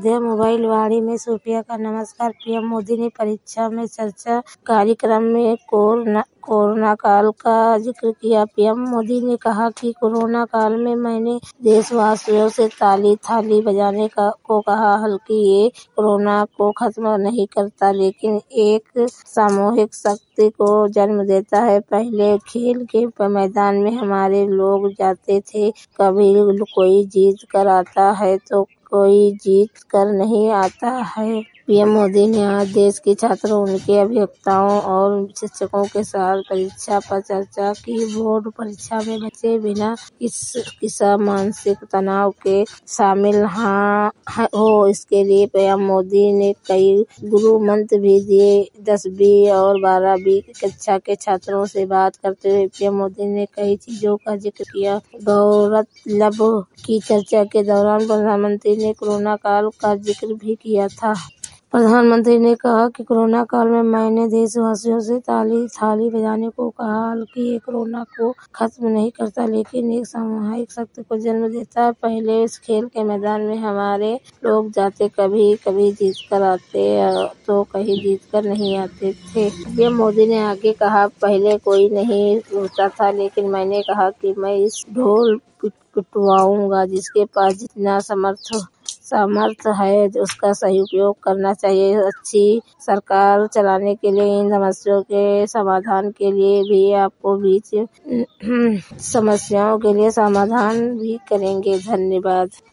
Ayodhya mobile वाणी में सूफिया का नमस्कार। पीएम मोदी ने परीक्षा में चर्चा कार्यक्रम में कोरोना काल का जिक्र किया। पीएम मोदी ने कहा कि कोरोना काल में मैंने देशवासियों से ताली थाली बजाने को कहा। हालांकि ये कोरोना को खत्म नहीं करता, लेकिन एक सामूहिक शक्ति को जन्म देता है। पहले खेल के मैदान में हमारे लोग जाते थे। कभी कोई जीत कर आता है तो कोई जीत कर नहीं आता है। पीएम मोदी ने आज देश के छात्रों, उनके अभिभावकों और शिक्षकों के साथ परीक्षा पर चर्चा की। बोर्ड परीक्षा में बच्चे बिना किसी मानसिक तनाव के शामिल हो, इसके लिए पीएम मोदी ने कई गुरु मंत्र भी दिए। 10वीं और 12वीं कक्षा के छात्रों से बात करते हुए पीएम मोदी ने कई चीजों का जिक्र किया। गौरतलब की चर्चा के दौरान प्रधानमंत्री ने कोरोना काल का जिक्र भी किया था। प्रधानमंत्री ने कहा कि कोरोना काल में मैंने देशवासियों से ताली थाली बजाने को कहा। हालांकि ये कोरोना को खत्म नहीं करता, लेकिन एक सामूहिक शक्ति को जन्म देता है। पहले इस खेल के मैदान में हमारे लोग जाते, कभी जीत कर आते तो कहीं जीत कर नहीं आते थे। पीएम मोदी ने आगे कहा, पहले कोई नहीं होता था, लेकिन मैंने कहा कि मैं इस ढोल पिटवाऊंगा। जिसके पास जितना सामर्थ है उसका सही उपयोग करना चाहिए। अच्छी सरकार चलाने के लिए इन समस्याओं के समाधान के लिए भी आपको बीच समस्याओं के लिए समाधान भी करेंगे। धन्यवाद।